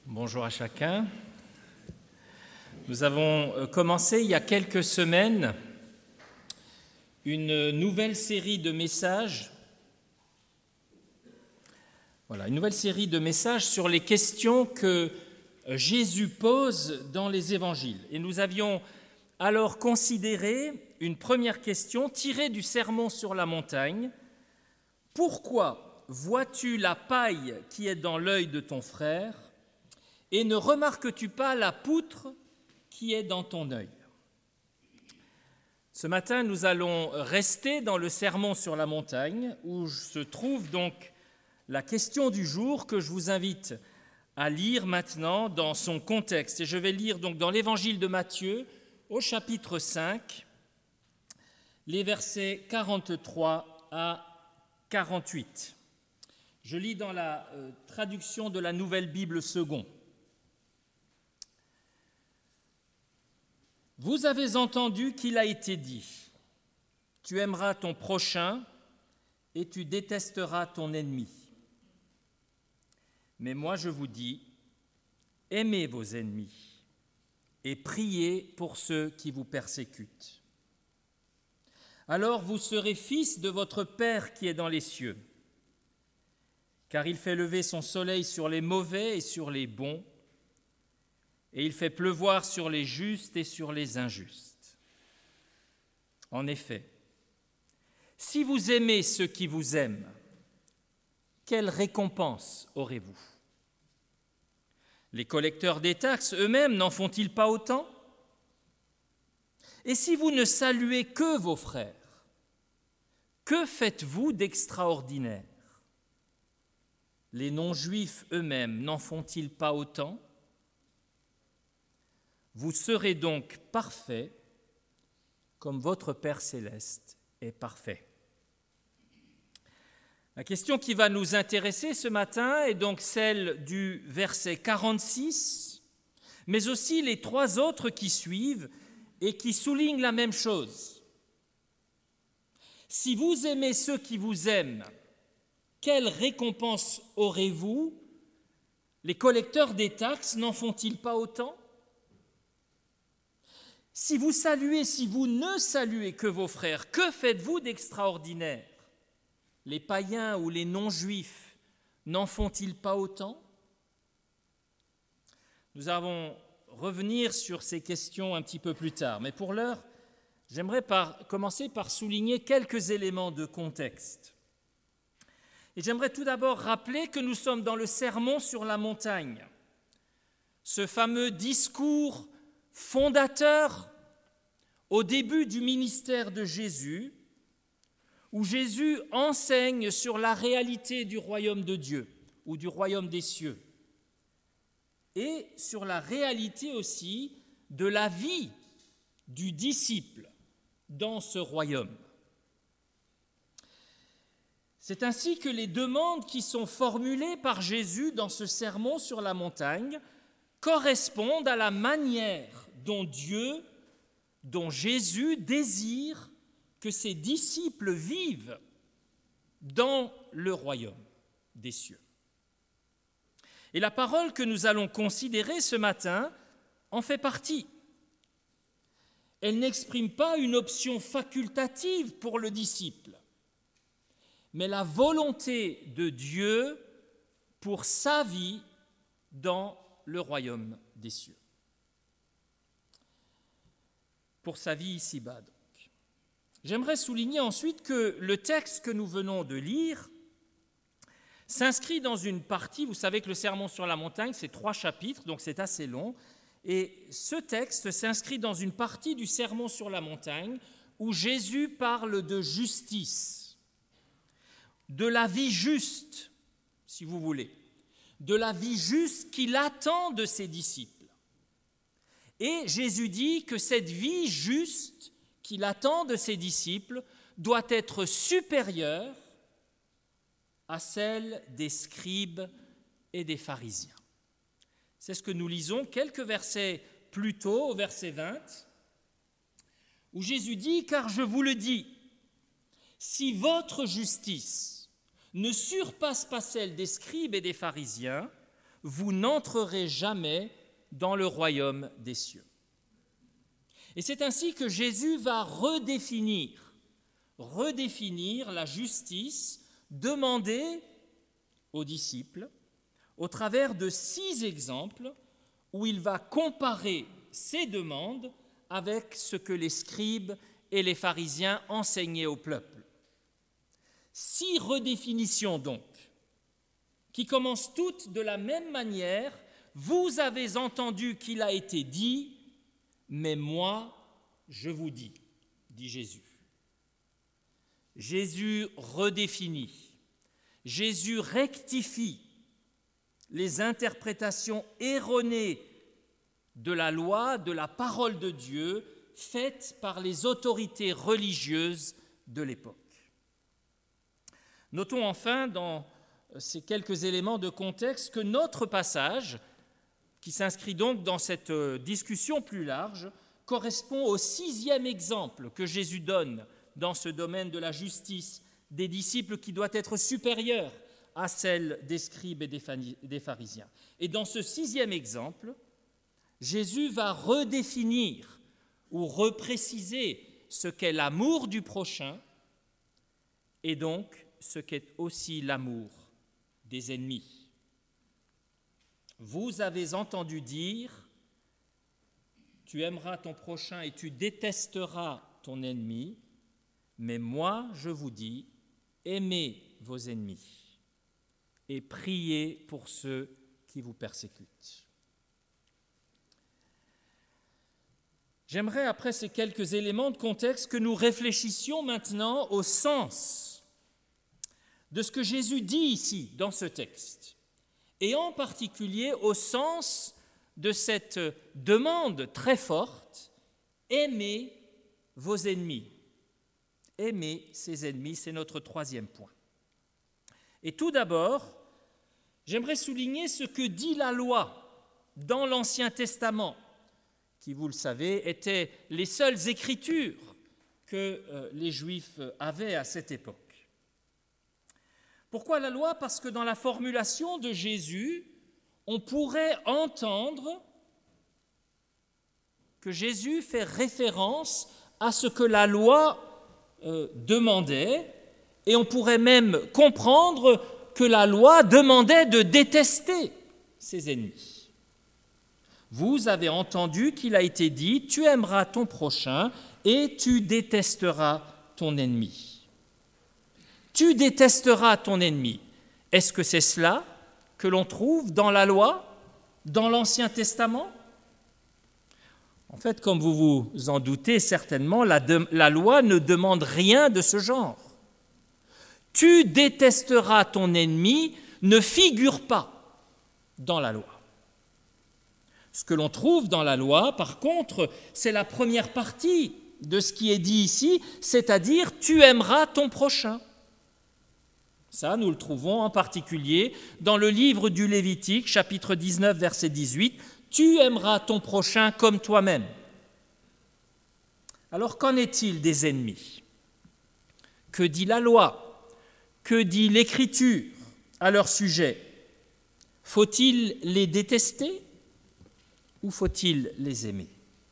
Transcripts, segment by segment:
Bonjour à chacun. Nous avons commencé il y a quelques semaines une nouvelle série de messages. Une nouvelle série de messages sur les questions que Jésus pose dans les évangiles. Et nous avions alors considéré une première question tirée du Sermon sur la montagne. Pourquoi vois-tu la paille qui est dans l'œil de ton frère et ne remarques-tu pas la poutre qui est dans ton œil ? Ce matin, nous allons rester dans le Sermon sur la montagne, où se trouve donc la question du jour que je vous invite à lire maintenant dans son contexte. Et je vais lire donc dans l'Évangile de Matthieu, au chapitre 5, les versets 43 à 48. Je lis dans la traduction de la Nouvelle Bible Second. Vous avez entendu qu'il a été dit, tu aimeras ton prochain et tu détesteras ton ennemi. Mais moi je vous dis, aimez vos ennemis et priez pour ceux qui vous persécutent. Alors vous serez fils de votre Père qui est dans les cieux, car il fait lever son soleil sur les mauvais et sur les bons, et il fait pleuvoir sur les justes et sur les injustes. En effet, si vous aimez ceux qui vous aiment, quelle récompense aurez-vous ? Les collecteurs des taxes eux-mêmes n'en font-ils pas autant ? Et si vous ne saluez que vos frères, que faites-vous d'extraordinaire ? Les non-juifs eux-mêmes n'en font-ils pas autant ? Vous serez donc parfaits comme votre Père céleste est parfait. La question qui va nous intéresser ce matin est donc celle du verset 46, mais aussi les trois autres qui suivent et qui soulignent la même chose. Si vous aimez ceux qui vous aiment, quelle récompense aurez-vous ? Les collecteurs des taxes n'en font-ils pas autant ? Si vous saluez, si vous ne saluez que vos frères, que faites-vous d'extraordinaire ? Les païens ou les non-juifs n'en font-ils pas autant ? Nous allons revenir sur ces questions un petit peu plus tard, mais pour l'heure, j'aimerais commencer par souligner quelques éléments de contexte. Et j'aimerais tout d'abord rappeler que nous sommes dans le Sermon sur la montagne, ce fameux discours fondateur au début du ministère de Jésus, où Jésus enseigne sur la réalité du royaume de Dieu ou du royaume des cieux et sur la réalité aussi de la vie du disciple dans ce royaume. C'est ainsi que les demandes qui sont formulées par Jésus dans ce sermon sur la montagne correspondent à la manière dont Jésus désire que ses disciples vivent dans le royaume des cieux. Et la parole que nous allons considérer ce matin en fait partie. Elle n'exprime pas une option facultative pour le disciple, mais la volonté de Dieu pour sa vie dans le royaume des cieux. Pour sa vie ici-bas, donc. J'aimerais souligner ensuite que le texte que nous venons de lire s'inscrit dans une partie, vous savez que le Sermon sur la montagne, c'est 3 chapitres, donc c'est assez long, et ce texte s'inscrit dans une partie du Sermon sur la montagne où Jésus parle de justice, de la vie juste, si vous voulez, de la vie juste qu'il attend de ses disciples. Et Jésus dit que cette vie juste qu'il attend de ses disciples doit être supérieure à celle des scribes et des pharisiens. C'est ce que nous lisons quelques versets plus tôt, au verset 20, où Jésus dit « Car je vous le dis, si votre justice ne surpasse pas celle des scribes et des pharisiens, vous n'entrerez jamais dans le royaume des cieux. Et c'est ainsi que Jésus va redéfinir la justice demandée aux disciples au travers de 6 exemples où il va comparer ces demandes avec ce que les scribes et les pharisiens enseignaient au peuple. 6 redéfinitions donc, qui commencent toutes de la même manière. Vous avez entendu qu'il a été dit, mais moi, je vous dis, dit Jésus. Jésus redéfinit, Jésus rectifie les interprétations erronées de la loi, de la parole de Dieu, faites par les autorités religieuses de l'époque. Notons enfin dans ces quelques éléments de contexte que notre passage, qui s'inscrit donc dans cette discussion plus large, correspond au 6e exemple que Jésus donne dans ce domaine de la justice des disciples qui doit être supérieure à celle des scribes et des pharisiens. Et dans ce 6e exemple, Jésus va redéfinir ou repréciser ce qu'est l'amour du prochain et donc ce qu'est aussi l'amour des ennemis. Vous avez entendu dire, tu aimeras ton prochain et tu détesteras ton ennemi, mais moi je vous dis, aimez vos ennemis et priez pour ceux qui vous persécutent. J'aimerais, après ces quelques éléments de contexte, que nous réfléchissions maintenant au sens de ce que Jésus dit ici, dans ce texte, et en particulier au sens de cette demande très forte, « Aimez vos ennemis ». Aimez ses ennemis, c'est notre 3e point. Et tout d'abord, j'aimerais souligner ce que dit la loi dans l'Ancien Testament, qui, vous le savez, étaient les seules écritures que les Juifs avaient à cette époque. Pourquoi la loi ? Parce que dans la formulation de Jésus, on pourrait entendre que Jésus fait référence à ce que la loi demandait, et on pourrait même comprendre que la loi demandait de détester ses ennemis. Vous avez entendu qu'il a été dit, tu aimeras ton prochain et tu détesteras ton ennemi. Tu détesteras ton ennemi. Est-ce que c'est cela que l'on trouve dans la loi, dans l'Ancien Testament ? En fait, comme vous vous en doutez certainement, la loi ne demande rien de ce genre. Tu détesteras ton ennemi ne figure pas dans la loi. Ce que l'on trouve dans la loi, par contre, c'est la première partie de ce qui est dit ici, c'est-à-dire « tu aimeras ton prochain ». Ça, nous le trouvons en particulier dans le livre du Lévitique, chapitre 19, verset 18, « Tu aimeras ton prochain comme toi-même ». Alors, qu'en est-il des ennemis ? Que dit la loi ? Que dit l'Écriture à leur sujet ? Faut-il les détester ? Ou faut-il les aimer ?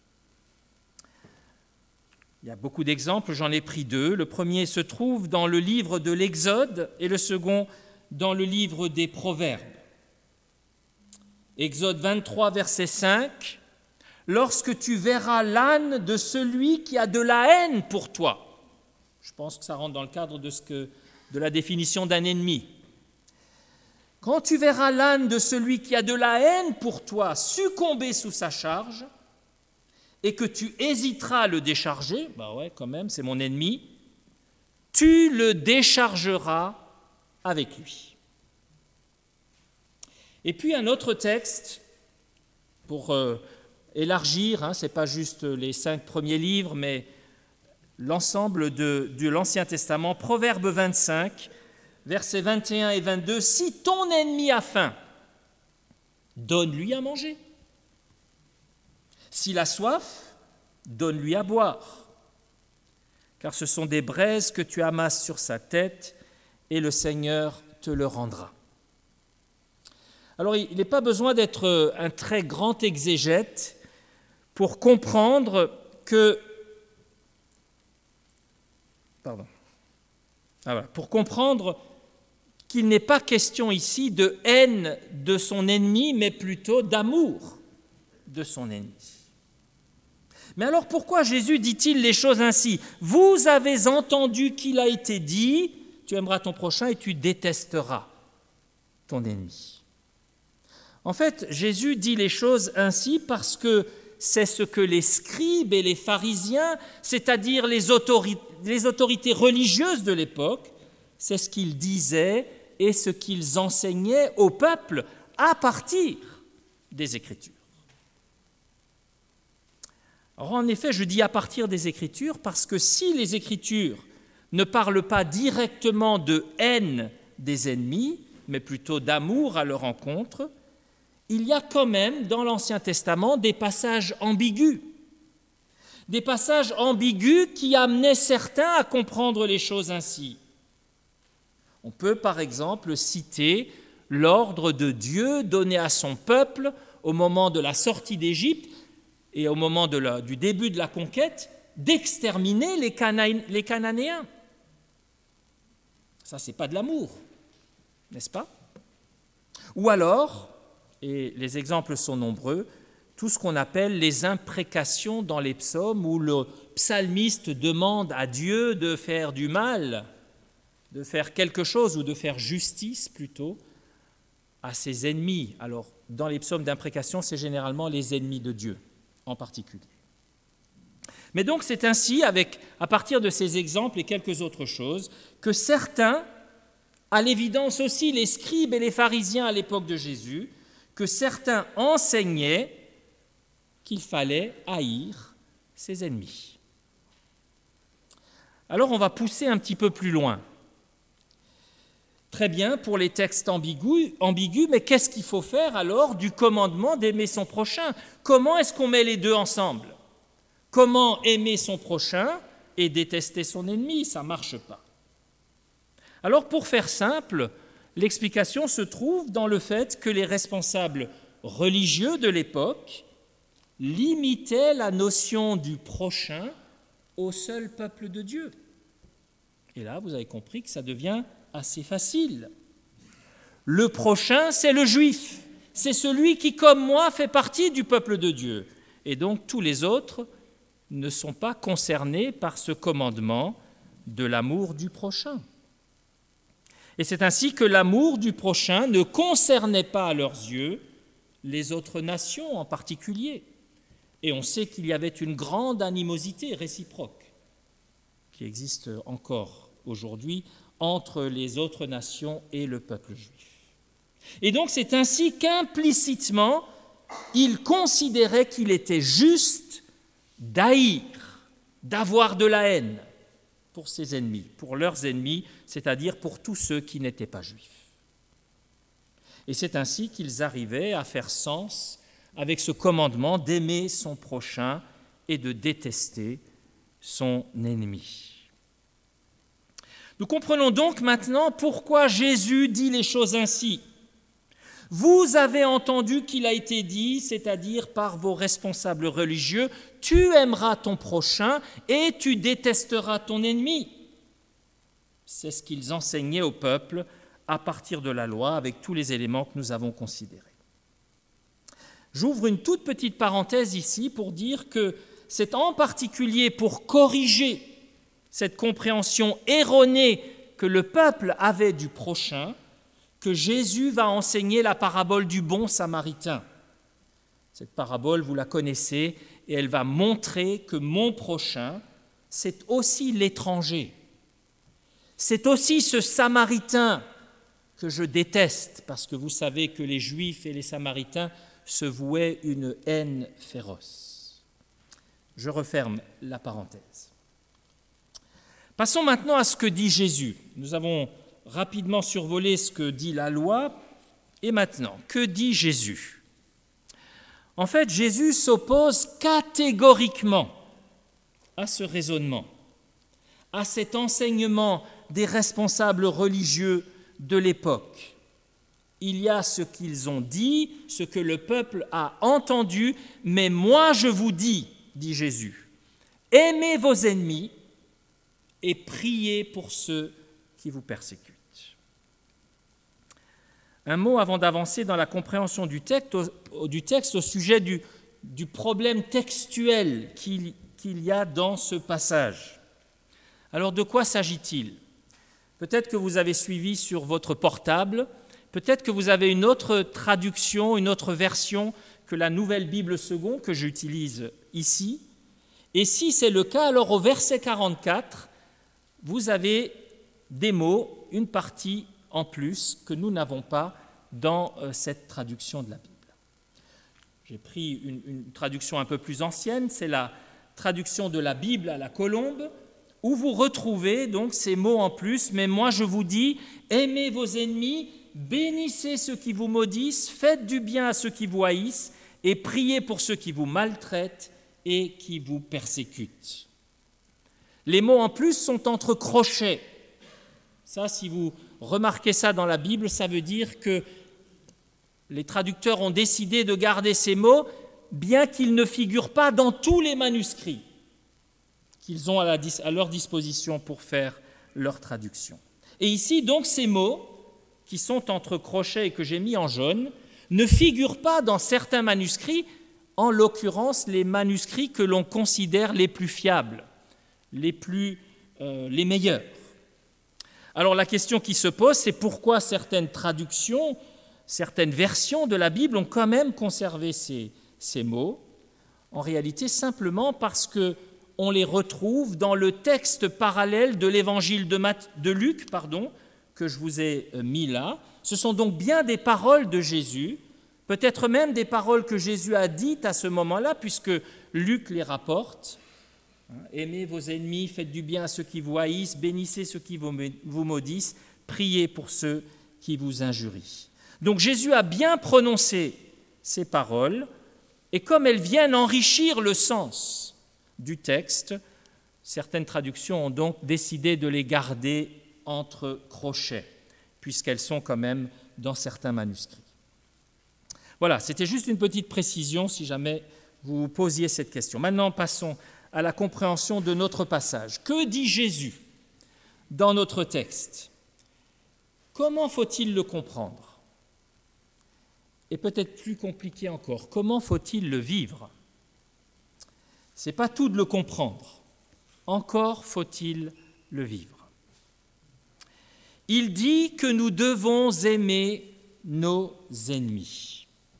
Il y a beaucoup d'exemples, j'en ai pris 2. Le premier se trouve dans le livre de l'Exode et le second dans le livre des Proverbes. Exode 23, verset 5. « Lorsque tu verras l'âne de celui qui a de la haine pour toi », je pense que ça rentre dans le cadre de la définition d'un ennemi. Quand tu verras l'âne de celui qui a de la haine pour toi succomber sous sa charge et que tu hésiteras à le décharger, quand même, c'est mon ennemi, tu le déchargeras avec lui. Et puis un autre texte pour élargir, ce n'est pas juste les 5 premiers livres, mais l'ensemble de l'Ancien Testament, Proverbe 25, versets 21 et 22, « Si ton ennemi a faim, donne-lui à manger. S'il a soif, donne-lui à boire. Car ce sont des braises que tu amasses sur sa tête, et le Seigneur te le rendra. » Alors, il n'est pas besoin d'être un très grand exégète pour comprendre que... pour comprendre qu'il n'est pas question ici de haine de son ennemi, mais plutôt d'amour de son ennemi. Mais alors pourquoi Jésus dit-il les choses ainsi ? Vous avez entendu qu'il a été dit, tu aimeras ton prochain et tu détesteras ton ennemi. En fait, Jésus dit les choses ainsi parce que c'est ce que les scribes et les pharisiens, c'est-à-dire les autorités religieuses de l'époque, c'est ce qu'ils disaient et ce qu'ils enseignaient au peuple à partir des Écritures. Alors en effet, je dis à partir des Écritures parce que si les Écritures ne parlent pas directement de haine des ennemis, mais plutôt d'amour à leur encontre, il y a quand même dans l'Ancien Testament des passages ambigus. Des passages ambigus qui amenaient certains à comprendre les choses ainsi. On peut par exemple citer l'ordre de Dieu donné à son peuple au moment de la sortie d'Égypte et au moment du début de la conquête, d'exterminer les Cananéens. Ça, ce n'est pas de l'amour, n'est-ce pas ? Ou alors, et les exemples sont nombreux, tout ce qu'on appelle les imprécations dans les psaumes, où le psalmiste demande à Dieu de faire du mal, de faire quelque chose ou de faire justice plutôt à ses ennemis. Alors, dans les psaumes d'imprécation, c'est généralement les ennemis de Dieu en particulier. Mais donc c'est ainsi, à partir de ces exemples et quelques autres choses, que certains, à l'évidence aussi les scribes et les pharisiens à l'époque de Jésus, que certains enseignaient qu'il fallait haïr ses ennemis. Alors on va pousser un petit peu plus loin. Très bien pour les textes ambigus, mais qu'est-ce qu'il faut faire alors du commandement d'aimer son prochain ? Comment est-ce qu'on met les deux ensemble ? Comment aimer son prochain et détester son ennemi ? Ça ne marche pas. Alors pour faire simple, l'explication se trouve dans le fait que les responsables religieux de l'époque limitaient la notion du prochain au seul peuple de Dieu. Et là, vous avez compris que ça devient assez facile. Le prochain, c'est le juif. C'est celui qui, comme moi, fait partie du peuple de Dieu. Et donc, tous les autres ne sont pas concernés par ce commandement de l'amour du prochain. Et c'est ainsi que l'amour du prochain ne concernait pas à leurs yeux les autres nations en particulier. Et on sait qu'il y avait une grande animosité réciproque qui existe encore aujourd'hui entre les autres nations et le peuple juif. Et donc c'est ainsi qu'implicitement, ils considéraient qu'il était juste d'haïr, d'avoir de la haine pour ses ennemis, pour leurs ennemis, c'est-à-dire pour tous ceux qui n'étaient pas juifs. Et c'est ainsi qu'ils arrivaient à faire sens avec ce commandement d'aimer son prochain et de détester son ennemi. Nous comprenons donc maintenant pourquoi Jésus dit les choses ainsi. Vous avez entendu qu'il a été dit, c'est-à-dire par vos responsables religieux, tu aimeras ton prochain et tu détesteras ton ennemi. C'est ce qu'ils enseignaient au peuple à partir de la loi avec tous les éléments que nous avons considérés. J'ouvre une toute petite parenthèse ici pour dire que c'est en particulier pour corriger cette compréhension erronée que le peuple avait du prochain que Jésus va enseigner la parabole du bon samaritain. Cette parabole, vous la connaissez, et elle va montrer que mon prochain, c'est aussi l'étranger. C'est aussi ce samaritain que je déteste, parce que vous savez que les Juifs et les Samaritains se vouaient une haine féroce. Je referme la parenthèse. Passons maintenant à ce que dit Jésus. Nous avons rapidement survolé ce que dit la loi. Et maintenant, que dit Jésus ? En fait, Jésus s'oppose catégoriquement à ce raisonnement, à cet enseignement des responsables religieux de l'époque. Il y a ce qu'ils ont dit, ce que le peuple a entendu, mais moi je vous dis, dit Jésus, aimez vos ennemis et priez pour ceux qui vous persécutent. Un mot avant d'avancer dans la compréhension du texte au sujet du problème textuel qu'il y a dans ce passage. Alors de quoi s'agit-il ? Peut-être que vous avez suivi sur votre portable, peut-être que vous avez une autre traduction, une autre version que la Nouvelle Bible Seconde que j'utilise ici. Et si c'est le cas, alors au verset 44, vous avez des mots, une partie en plus que nous n'avons pas dans cette traduction de la Bible. J'ai pris une traduction un peu plus ancienne, c'est la traduction de la Bible à la Colombe, où vous retrouvez donc ces mots en plus, mais moi je vous dis, aimez vos ennemis, bénissez ceux qui vous maudissent, faites du bien à ceux qui vous haïssent, et priez pour ceux qui vous maltraitent et qui vous persécutent. Les mots en plus sont entre crochets. Ça, si vous remarquez ça dans la Bible, ça veut dire que les traducteurs ont décidé de garder ces mots, bien qu'ils ne figurent pas dans tous les manuscrits qu'ils ont à leur disposition pour faire leur traduction. Et ici, donc, ces mots, qui sont entre crochets et que j'ai mis en jaune, ne figurent pas dans certains manuscrits, en l'occurrence les manuscrits que l'on considère les plus fiables, les meilleurs. Alors la question qui se pose, c'est pourquoi certaines traductions, certaines versions de la Bible ont quand même conservé ces mots. En réalité, simplement parce qu'on les retrouve dans le texte parallèle de l'évangile de Luc, que je vous ai mis là. Ce sont donc bien des paroles de Jésus, peut-être même des paroles que Jésus a dites à ce moment-là, puisque Luc les rapporte. Aimez vos ennemis, faites du bien à ceux qui vous haïssent, bénissez ceux qui vous maudissent, priez pour ceux qui vous injurient. Donc Jésus a bien prononcé ces paroles, et comme elles viennent enrichir le sens du texte, certaines traductions ont donc décidé de les garder entre crochets, puisqu'elles sont quand même dans certains manuscrits. Voilà, c'était juste une petite précision si jamais vous vous posiez cette question. Maintenant, passons à la compréhension de notre passage. Que dit Jésus dans notre texte ? Comment faut-il le comprendre ? Et peut-être plus compliqué encore, comment faut-il le vivre ? Ce n'est pas tout de le comprendre, encore faut-il le vivre. Il dit que nous devons aimer nos ennemis.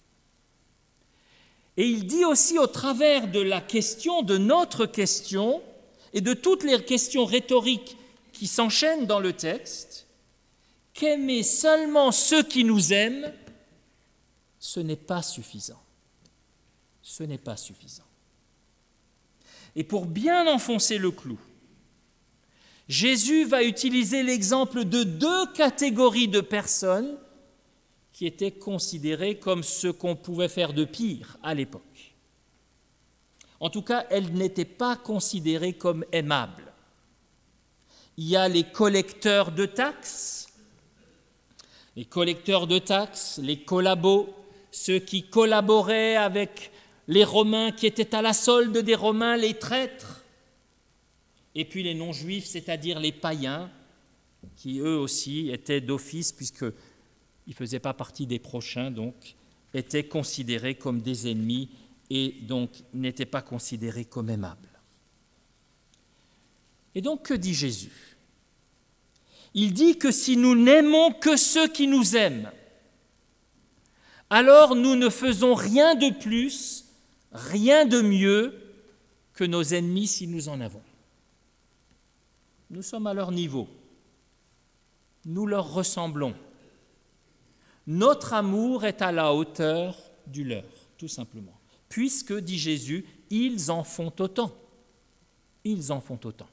Et il dit aussi au travers de la question, de notre question, et de toutes les questions rhétoriques qui s'enchaînent dans le texte, qu'aimer seulement ceux qui nous aiment, ce n'est pas suffisant. Ce n'est pas suffisant. Et pour bien enfoncer le clou, Jésus va utiliser l'exemple de deux catégories de personnes qui étaient considérées comme ce qu'on pouvait faire de pire à l'époque. En tout cas, elles n'étaient pas considérées comme aimables. Il y a les collecteurs de taxes, les collabos, ceux qui collaboraient avec les Romains, qui étaient à la solde des Romains, les traîtres, et puis les non-juifs, c'est-à-dire les païens, qui eux aussi étaient d'office, puisqu'ils ne faisaient pas partie des prochains, donc étaient considérés comme des ennemis et donc n'étaient pas considérés comme aimables. Et donc, que dit Jésus ? Il dit que si nous n'aimons que ceux qui nous aiment, alors nous ne faisons rien de plus, rien de mieux que nos ennemis si nous en avons. Nous sommes à leur niveau. Nous leur ressemblons. Notre amour est à la hauteur du leur, tout simplement. Puisque, dit Jésus, ils en font autant. Ils en font autant.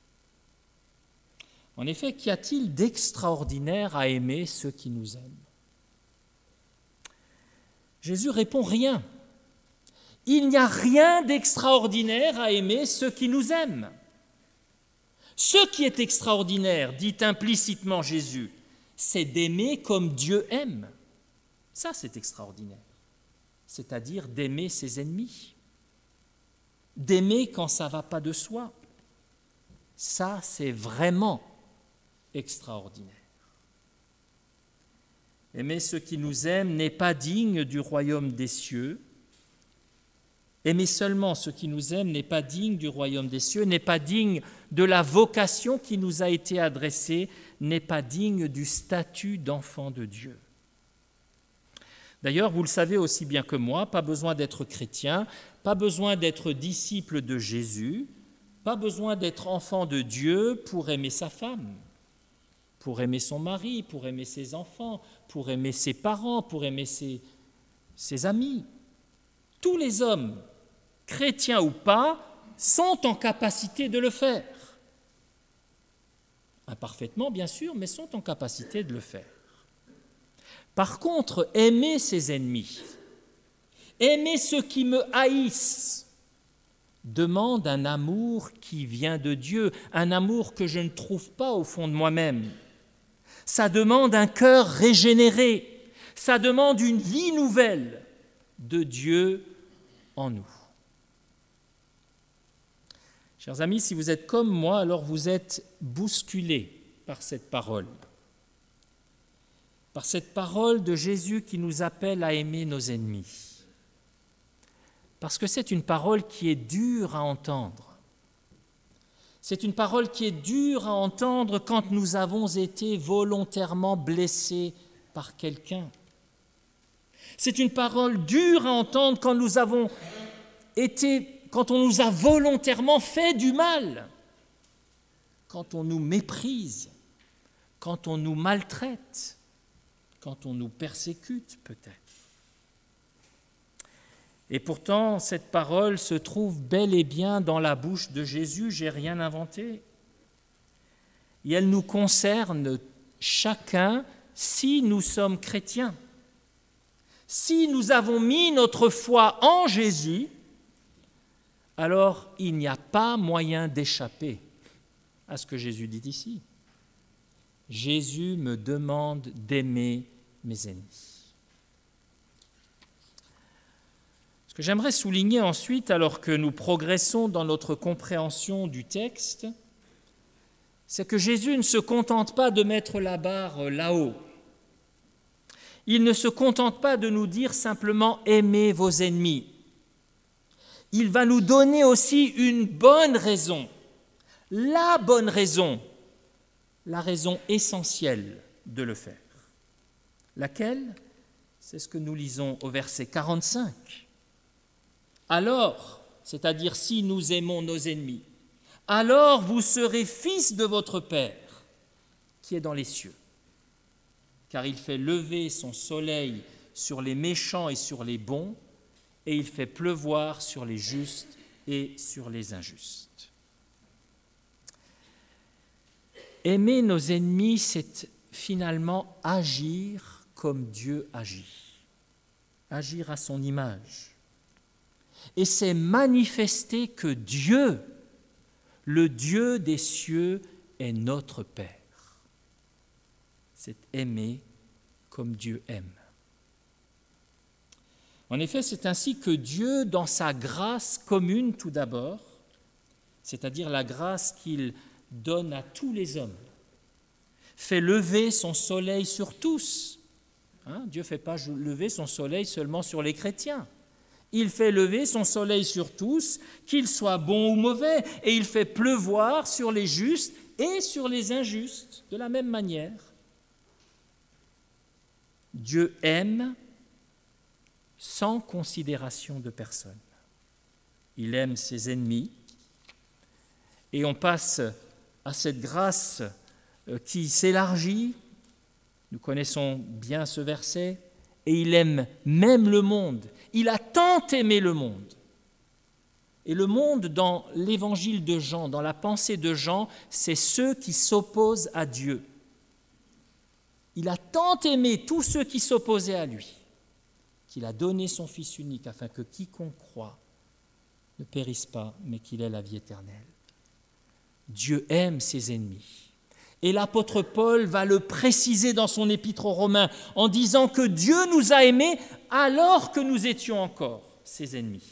En effet, qu'y a-t-il d'extraordinaire à aimer ceux qui nous aiment ? Jésus répond rien. Il n'y a rien d'extraordinaire à aimer ceux qui nous aiment. Ce qui est extraordinaire, dit implicitement Jésus, c'est d'aimer comme Dieu aime. Ça, c'est extraordinaire. C'est-à-dire d'aimer ses ennemis, d'aimer quand ça ne va pas de soi. Ça, c'est vraiment extraordinaire. Aimer ceux qui nous aiment n'est pas digne du royaume des cieux. Aimer seulement ceux qui nous aiment n'est pas digne du royaume des cieux, n'est pas digne de la vocation qui nous a été adressée, n'est pas digne du statut d'enfant de Dieu. D'ailleurs, vous le savez aussi bien que moi, pas besoin d'être chrétien, pas besoin d'être disciple de Jésus, pas besoin d'être enfant de Dieu pour aimer sa femme, pour aimer son mari, pour aimer ses enfants, pour aimer ses parents, pour aimer ses amis. Tous les hommes, chrétiens ou pas, sont en capacité de le faire. Imparfaitement, bien sûr, mais sont en capacité de le faire. Par contre, aimer ses ennemis, aimer ceux qui me haïssent, demande un amour qui vient de Dieu, un amour que je ne trouve pas au fond de moi-même. Ça demande un cœur régénéré, ça demande une vie nouvelle de Dieu en nous. Chers amis, si vous êtes comme moi, alors vous êtes bousculés par cette parole de Jésus qui nous appelle à aimer nos ennemis. Parce que c'est une parole qui est dure à entendre. C'est une parole qui est dure à entendre quand nous avons été volontairement blessés par quelqu'un. C'est une parole dure à entendre quand on nous a volontairement fait du mal, quand on nous méprise, quand on nous maltraite, quand on nous persécute peut-être. Et pourtant, cette parole se trouve bel et bien dans la bouche de Jésus, j'ai rien inventé. Et elle nous concerne chacun si nous sommes chrétiens. Si nous avons mis notre foi en Jésus, alors il n'y a pas moyen d'échapper à ce que Jésus dit ici. Jésus me demande d'aimer mes ennemis. Ce que j'aimerais souligner ensuite, alors que nous progressons dans notre compréhension du texte, c'est que Jésus ne se contente pas de mettre la barre là-haut. Il ne se contente pas de nous dire simplement « aimez vos ennemis ». Il va nous donner aussi une bonne raison, la bonne raison, la raison essentielle de le faire. Laquelle ? C'est ce que nous lisons au verset 45. Alors, c'est-à-dire si nous aimons nos ennemis, alors vous serez fils de votre Père qui est dans les cieux. Car il fait lever son soleil sur les méchants et sur les bons, et il fait pleuvoir sur les justes et sur les injustes. Aimer nos ennemis, c'est finalement agir comme Dieu agit, agir à son image. Et c'est manifester que Dieu, le Dieu des cieux, est notre Père. C'est aimer comme Dieu aime. En effet, c'est ainsi que Dieu, dans sa grâce commune tout d'abord, c'est-à-dire la grâce qu'il donne à tous les hommes, fait lever son soleil sur tous. Dieu ne fait pas lever son soleil seulement sur les chrétiens. Il fait lever son soleil sur tous, qu'ils soient bons ou mauvais, et il fait pleuvoir sur les justes et sur les injustes, de la même manière. Dieu aime sans considération de personne. Il aime ses ennemis, et on passe à cette grâce qui s'élargit. Nous connaissons bien ce verset. Et il aime même le monde. Il a tant aimé le monde. Et le monde, dans l'évangile de Jean, dans la pensée de Jean, c'est ceux qui s'opposent à Dieu. Il a tant aimé tous ceux qui s'opposaient à lui, qu'il a donné son Fils unique afin que quiconque croit ne périsse pas, mais qu'il ait la vie éternelle. Dieu aime ses ennemis. Et l'apôtre Paul va le préciser dans son épître aux Romains en disant que Dieu nous a aimés alors que nous étions encore ses ennemis.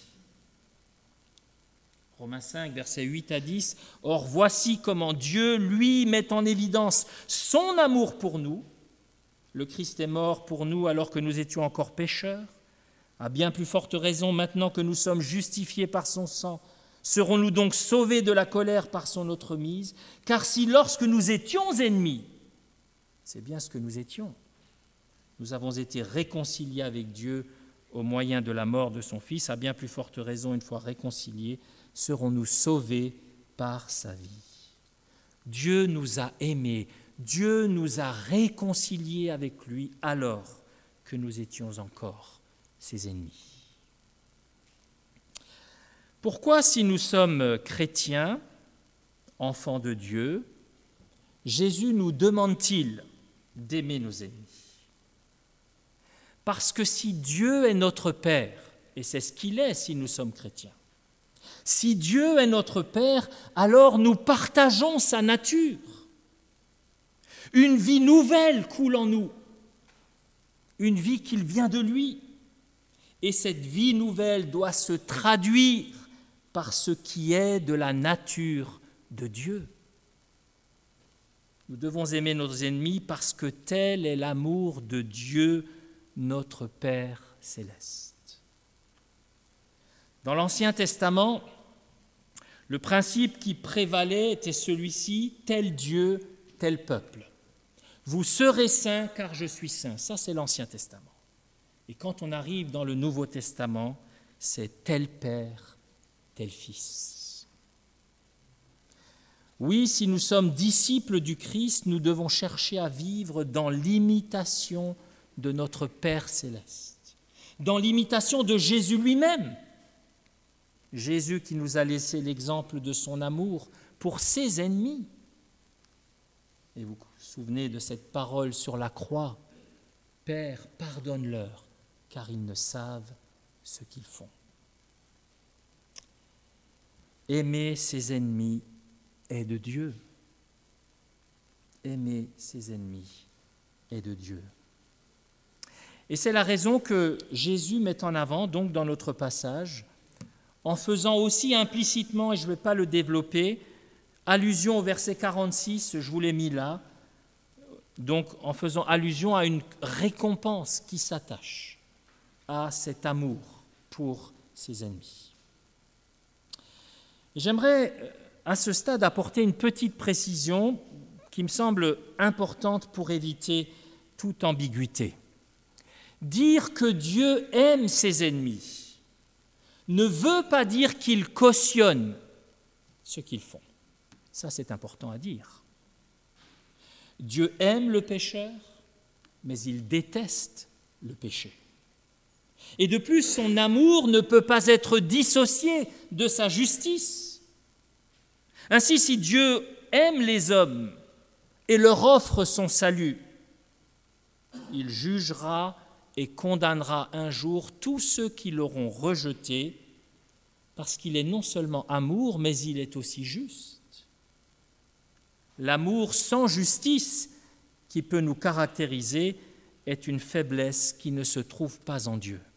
Romains 5, versets 8 à 10. « Or, voici comment Dieu, lui, met en évidence son amour pour nous. Le Christ est mort pour nous alors que nous étions encore pécheurs. À bien plus forte raison, maintenant que nous sommes justifiés par son sang, serons-nous donc sauvés de la colère par son entremise? Car si lorsque nous étions ennemis, c'est bien ce que nous étions, nous avons été réconciliés avec Dieu au moyen de la mort de son Fils, à bien plus forte raison, une fois réconciliés, serons-nous sauvés par sa vie. Dieu nous a aimés, Dieu nous a réconciliés avec lui alors que nous étions encore ses ennemis. Pourquoi, si nous sommes chrétiens, enfants de Dieu, Jésus nous demande-t-il d'aimer nos ennemis? Parce que si Dieu est notre Père, et c'est ce qu'il est si nous sommes chrétiens, si Dieu est notre Père, alors nous partageons sa nature. Une vie nouvelle coule en nous, une vie qui vient de lui. Et cette vie nouvelle doit se traduire par ce qui est de la nature de Dieu. Nous devons aimer nos ennemis parce que tel est l'amour de Dieu, notre Père céleste. Dans l'Ancien Testament, le principe qui prévalait était celui-ci, tel Dieu, tel peuple. Vous serez saints car je suis saint. Ça, c'est l'Ancien Testament. Et quand on arrive dans le Nouveau Testament, c'est tel Père, tel Fils. Oui, si nous sommes disciples du Christ, nous devons chercher à vivre dans l'imitation de notre Père céleste, dans l'imitation de Jésus lui-même. Jésus qui nous a laissé l'exemple de son amour pour ses ennemis. Et vous vous souvenez de cette parole sur la croix, « Père, pardonne-leur, car ils ne savent ce qu'ils font. » Aimer ses ennemis est de Dieu. Aimer ses ennemis est de Dieu. Et c'est la raison que Jésus met en avant, donc dans notre passage, en faisant aussi implicitement, et je ne vais pas le développer, allusion au verset 46, je vous l'ai mis là, donc en faisant allusion à une récompense qui s'attache à cet amour pour ses ennemis. J'aimerais à ce stade apporter une petite précision qui me semble importante pour éviter toute ambiguïté. Dire que Dieu aime ses ennemis ne veut pas dire qu'il cautionne ce qu'ils font. Ça, c'est important à dire. Dieu aime le pécheur, mais il déteste le péché. Et de plus, son amour ne peut pas être dissocié de sa justice. Ainsi, si Dieu aime les hommes et leur offre son salut, il jugera et condamnera un jour tous ceux qui l'auront rejeté, parce qu'il est non seulement amour, mais il est aussi juste. L'amour sans justice qui peut nous caractériser est une faiblesse qui ne se trouve pas en Dieu.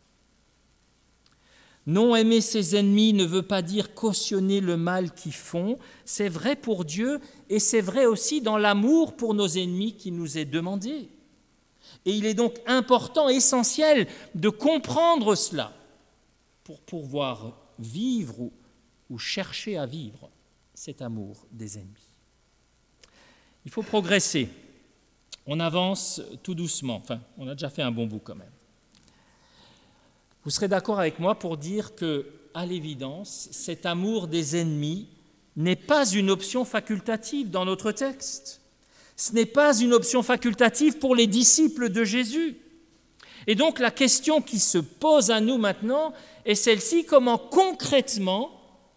Non, aimer ses ennemis ne veut pas dire cautionner le mal qu'ils font. C'est vrai pour Dieu et c'est vrai aussi dans l'amour pour nos ennemis qui nous est demandé. Et il est donc important, essentiel de comprendre cela pour pouvoir vivre ou chercher à vivre cet amour des ennemis. Il faut progresser. On avance tout doucement. Enfin, on a déjà fait un bon bout quand même. Vous serez d'accord avec moi pour dire que, à l'évidence, cet amour des ennemis n'est pas une option facultative dans notre texte. Ce n'est pas une option facultative pour les disciples de Jésus. Et donc la question qui se pose à nous maintenant est celle-ci, comment concrètement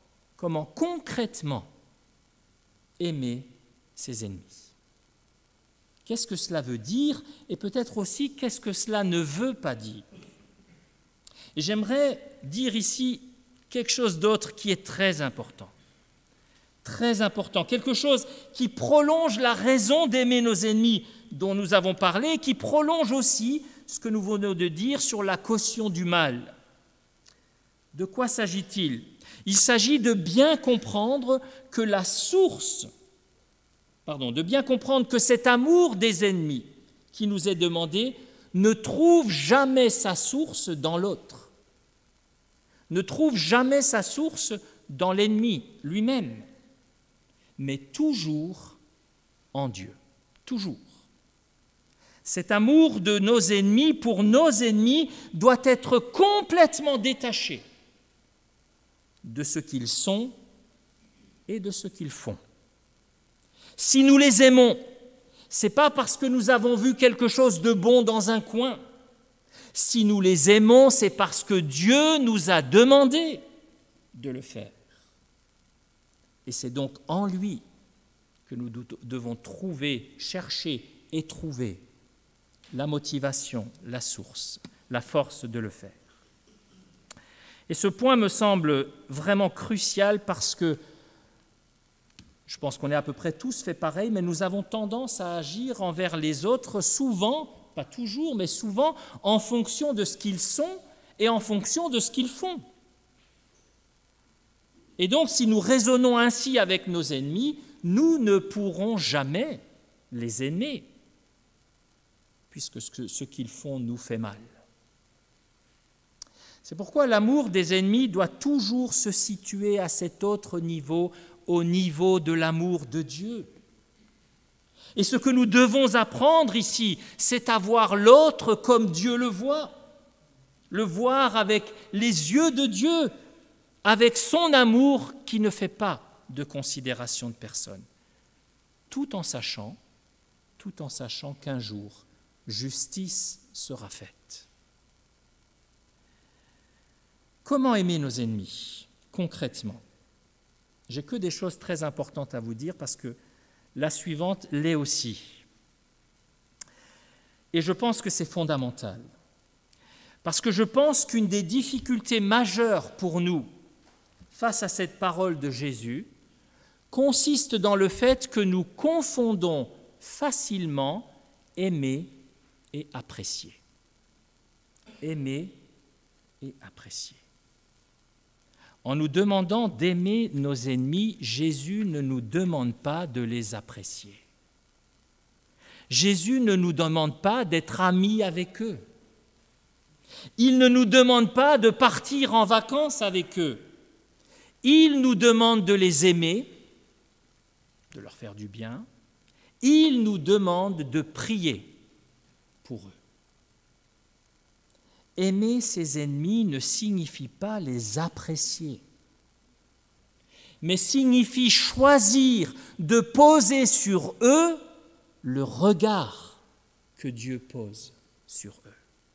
aimer ses ennemis? Qu'est-ce que cela veut dire? Et peut-être aussi, qu'est-ce que cela ne veut pas dire? Et j'aimerais dire ici quelque chose d'autre qui est très important. très important, quelque chose qui prolonge la raison d'aimer nos ennemis dont nous avons parlé, qui prolonge aussi ce que nous venons de dire sur la caution du mal. De quoi s'agit-il ? Il s'agit de bien comprendre que de bien comprendre que cet amour des ennemis qui nous est demandé ne trouve jamais sa source dans l'autre, ne trouve jamais sa source dans l'ennemi lui-même, mais toujours en Dieu, toujours. Cet amour de nos ennemis pour nos ennemis doit être complètement détaché de ce qu'ils sont et de ce qu'ils font. Si nous les aimons, ce n'est pas parce que nous avons vu quelque chose de bon dans un coin. Si nous les aimons, c'est parce que Dieu nous a demandé de le faire. Et c'est donc en lui que nous devons chercher et trouver la motivation, la source, la force de le faire. Et ce point me semble vraiment crucial parce que je pense qu'on est à peu près tous fait pareil, mais nous avons tendance à agir envers les autres souvent, pas toujours, mais souvent, en fonction de ce qu'ils sont et en fonction de ce qu'ils font. Et donc, si nous raisonnons ainsi avec nos ennemis, nous ne pourrons jamais les aimer, puisque ce qu'ils font nous fait mal. C'est pourquoi l'amour des ennemis doit toujours se situer à cet autre niveau, au niveau de l'amour de Dieu. Et ce que nous devons apprendre ici, c'est à voir l'autre comme Dieu le voir avec les yeux de Dieu, avec son amour qui ne fait pas de considération de personne, tout en sachant qu'un jour, justice sera faite. Comment aimer nos ennemis, concrètement ? J'ai que des choses très importantes à vous dire parce que la suivante l'est aussi. Et je pense que c'est fondamental. Parce que je pense qu'une des difficultés majeures pour nous face à cette parole de Jésus consiste dans le fait que nous confondons facilement aimer et apprécier. Aimer et apprécier. En nous demandant d'aimer nos ennemis, Jésus ne nous demande pas de les apprécier. Jésus ne nous demande pas d'être amis avec eux. Il ne nous demande pas de partir en vacances avec eux. Il nous demande de les aimer, de leur faire du bien. Il nous demande de prier pour eux. Aimer ses ennemis ne signifie pas les apprécier, mais signifie choisir de poser sur eux le regard que Dieu pose sur eux.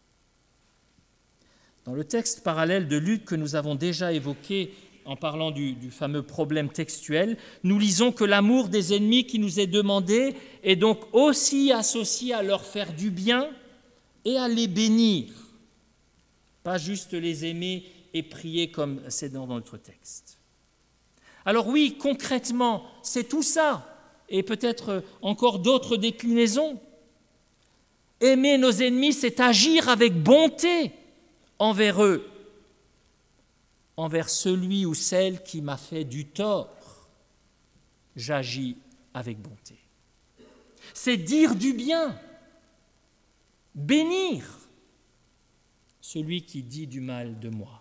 Dans le texte parallèle de Luc que nous avons déjà évoqué en parlant du fameux problème textuel, nous lisons que l'amour des ennemis qui nous est demandé est donc aussi associé à leur faire du bien et à les bénir. Pas juste les aimer et prier comme c'est dans notre texte. Alors oui, concrètement, c'est tout ça, et peut-être encore d'autres déclinaisons. Aimer nos ennemis, c'est agir avec bonté envers eux, envers celui ou celle qui m'a fait du tort. J'agis avec bonté. C'est dire du bien, bénir celui qui dit du mal de moi.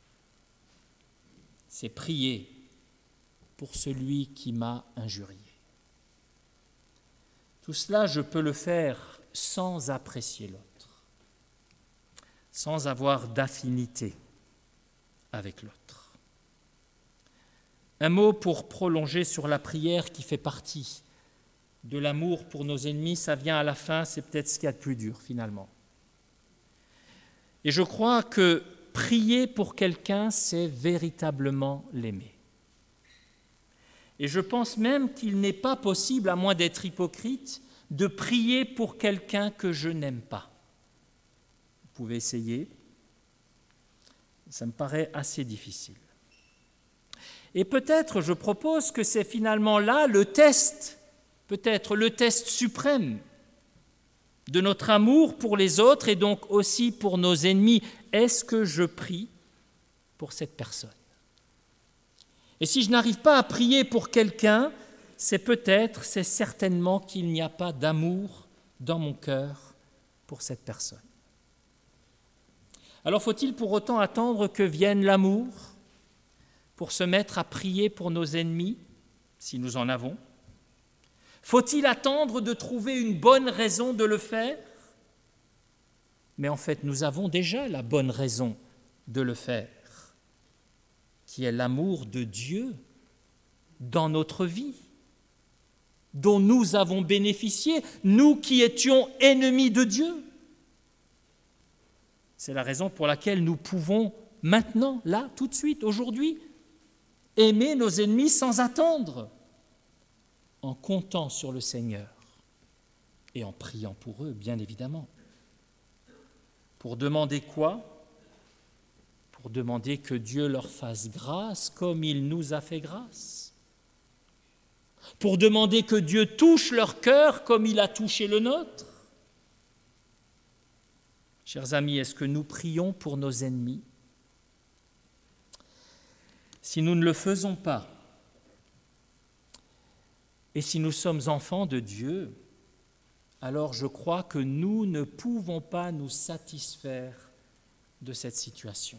C'est prier pour celui qui m'a injurié. Tout cela, je peux le faire sans apprécier l'autre, sans avoir d'affinité avec l'autre. Un mot pour prolonger sur la prière qui fait partie de l'amour pour nos ennemis, ça vient à la fin, c'est peut-être ce qu'il y a de plus dur finalement. Et je crois que prier pour quelqu'un, c'est véritablement l'aimer. Et je pense même qu'il n'est pas possible, à moins d'être hypocrite, de prier pour quelqu'un que je n'aime pas. Vous pouvez essayer. Ça me paraît assez difficile. Et peut-être, je propose que c'est finalement là le test, peut-être le test suprême de notre amour pour les autres et donc aussi pour nos ennemis. Est-ce que je prie pour cette personne? Et si je n'arrive pas à prier pour quelqu'un, c'est certainement qu'il n'y a pas d'amour dans mon cœur pour cette personne. Alors faut-il pour autant attendre que vienne l'amour pour se mettre à prier pour nos ennemis, si nous en avons? Faut-il attendre de trouver une bonne raison de le faire? Mais en fait, nous avons déjà la bonne raison de le faire, qui est l'amour de Dieu dans notre vie, dont nous avons bénéficié, nous qui étions ennemis de Dieu. C'est la raison pour laquelle nous pouvons maintenant, là, tout de suite, aujourd'hui, aimer nos ennemis sans attendre, en comptant sur le Seigneur et en priant pour eux, bien évidemment. Pour demander quoi? Pour demander que Dieu leur fasse grâce comme il nous a fait grâce. Pour demander que Dieu touche leur cœur comme il a touché le nôtre. Chers amis, est-ce que nous prions pour nos ennemis? Si nous ne le faisons pas, et si nous sommes enfants de Dieu, alors je crois que nous ne pouvons pas nous satisfaire de cette situation.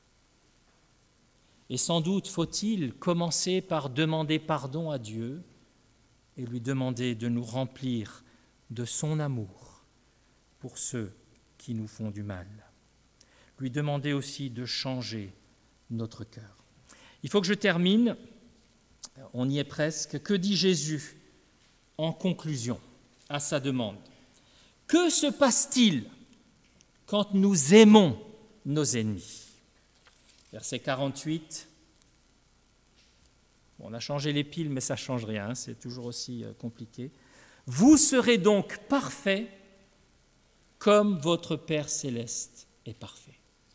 Et sans doute faut-il commencer par demander pardon à Dieu et lui demander de nous remplir de son amour pour ceux qui nous font du mal. Lui demander aussi de changer notre cœur. Il faut que je termine, on y est presque. Que dit Jésus en conclusion à sa demande? Que se passe-t-il quand nous aimons nos ennemis? Verset 48. Bon, on a changé les piles, mais ça ne change rien, c'est toujours aussi compliqué. Vous serez donc parfaits comme votre Père céleste est parfait.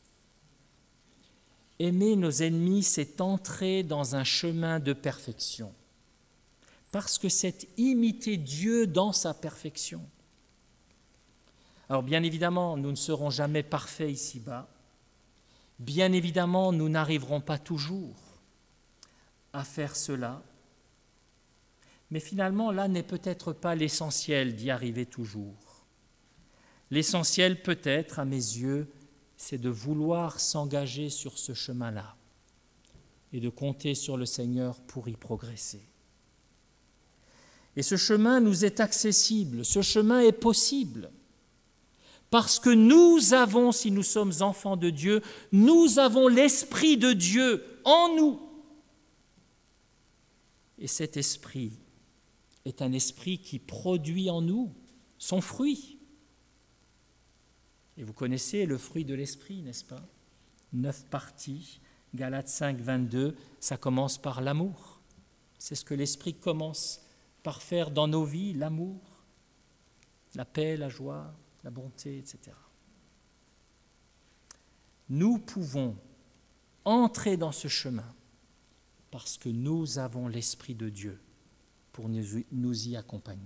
Aimer nos ennemis, c'est entrer dans un chemin de perfection, parce que c'est imiter Dieu dans sa perfection. Alors bien évidemment, nous ne serons jamais parfaits ici-bas. Bien évidemment, nous n'arriverons pas toujours à faire cela. Mais finalement, là n'est peut-être pas l'essentiel d'y arriver toujours. L'essentiel peut-être, à mes yeux, c'est de vouloir s'engager sur ce chemin-là et de compter sur le Seigneur pour y progresser. Et ce chemin nous est accessible, ce chemin est possible, parce que nous avons, si nous sommes enfants de Dieu, nous avons l'Esprit de Dieu en nous. Et cet esprit est un esprit qui produit en nous son fruit. Et vous connaissez le fruit de l'esprit, n'est-ce pas? 9 parties, Galates 5, 22, ça commence par l'amour. C'est ce que l'esprit commence par faire dans nos vies, l'amour, la paix, la joie, la bonté, etc. Nous pouvons entrer dans ce chemin parce que nous avons l'Esprit de Dieu pour nous y accompagner.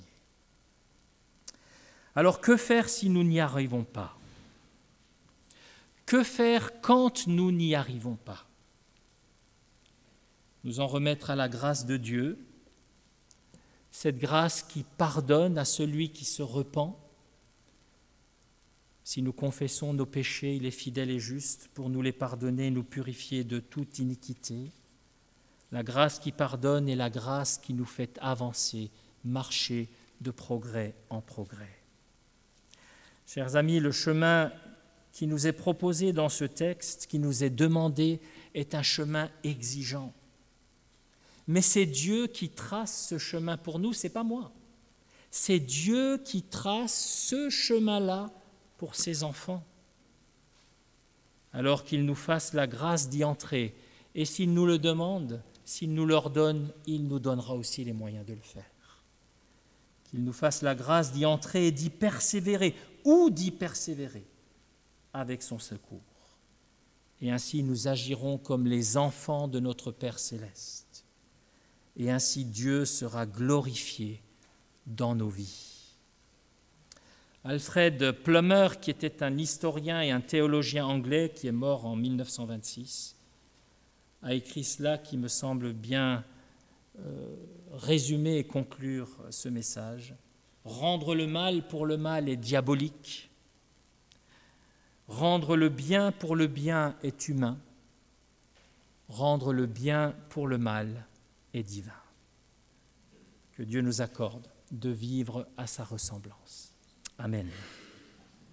Alors que faire si nous n'y arrivons pas? Que faire quand nous n'y arrivons pas? Nous en remettre à la grâce de Dieu, cette grâce qui pardonne à celui qui se repent. Si nous confessons nos péchés, il est fidèle et juste pour nous les pardonner et nous purifier de toute iniquité. La grâce qui pardonne est la grâce qui nous fait avancer, marcher de progrès en progrès. Chers amis, le chemin qui nous est proposé dans ce texte, qui nous est demandé, est un chemin exigeant. Mais c'est Dieu qui trace ce chemin pour nous, ce n'est pas moi. C'est Dieu qui trace ce chemin-là pour ses enfants. Alors qu'il nous fasse la grâce d'y entrer. Et s'il nous le demande, s'il nous l'ordonne, il nous donnera aussi les moyens de le faire. Qu'il nous fasse la grâce d'y entrer et d'y persévérer, ou d'y persévérer avec son secours. Et ainsi nous agirons comme les enfants de notre Père céleste. et ainsi Dieu sera glorifié dans nos vies. Alfred Plummer, qui était un historien et un théologien anglais qui est mort en 1926, a écrit cela qui me semble bien résumer et conclure ce message. Rendre le mal pour le mal est diabolique. Rendre le bien pour le bien est humain. Rendre le bien pour le mal est divin. Que Dieu nous accorde de vivre à sa ressemblance. Amen.